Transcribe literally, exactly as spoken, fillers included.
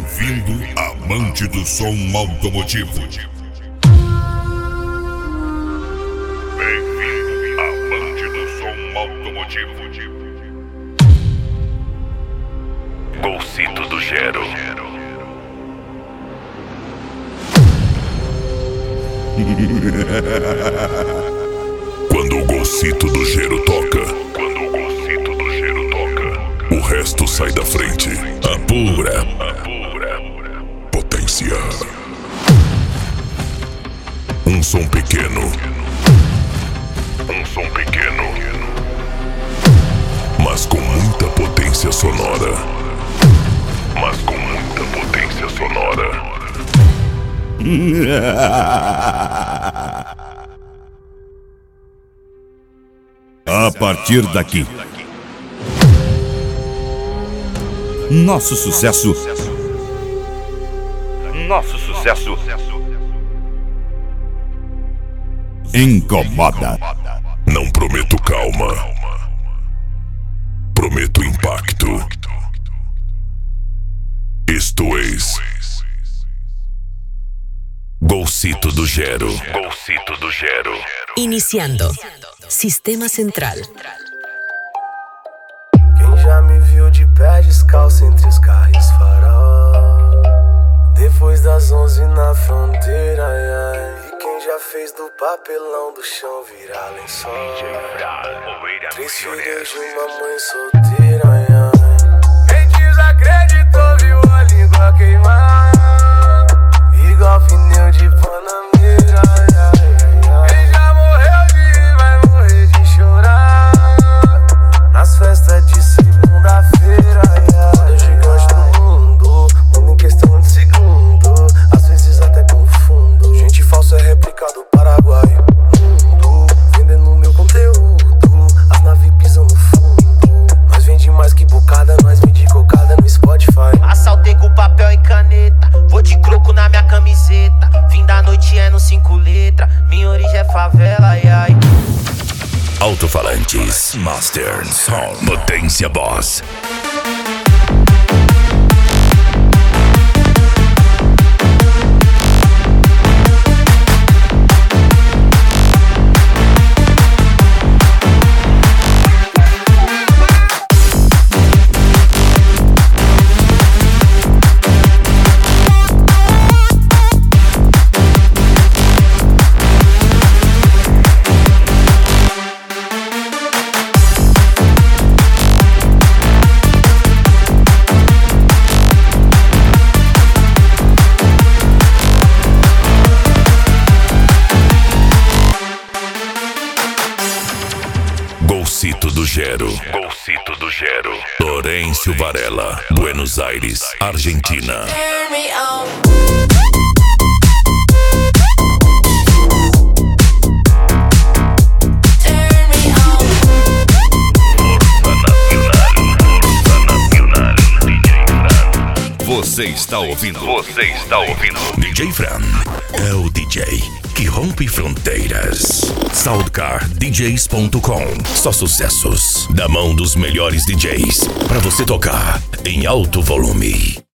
Bem-vindo, amante do som automotivo. Bem-vindo, amante do som automotivo. Golcito do Gero. Quando o Golcito do Gero toca, quando o Golcito do Gero toca, o resto sai da frente. Apura, apura, potência. Um som pequeno, um som pequeno, mas com muita potência sonora, mas com muita potência sonora. A partir daqui, nosso sucesso, nosso sucesso incomoda. Não prometo calma, prometo impacto. Isto és Golcito do Gero. Golcito do Gero. Iniciando Sistema Central. Quem já me viu de pé descalço entre os carros farol, depois das onze na fronteira, ai, ai. E quem já fez do papelão do chão virar lençol, três filhos de uma mãe solteira, ai, ai. Quem desacreditou viu a língua queimar, igual pneu de Panameira, ai, ai. Quem já morreu de rir vai morrer de chorar nas festas de segunda-feira, ai, ai. É gigante do mundo, mundo em questão de segundo, às vezes até confundo. Gente falsa é réplica do Paraguai. Mundo, vendendo meu conteúdo, as naves pisam no fundo. Nós vende mais que bocada, nós vende cocada no Spotify. Assaltei com papel e caneta, vou de croco na minha camiseta. Fim da noite é no cinco letras, minha origem é favela, ai ai. Alto-falantes, Master Sound, Potência Boss. Golcito do Gero. Golcito do Gero. Lourenço Varela, Buenos Aires, Argentina. Você está ouvindo? Você está ouvindo? D J Fran é o D J que rompe fronteiras. Soundcar D Js ponto com. Só sucessos da mão dos melhores D Js para você tocar em alto volume.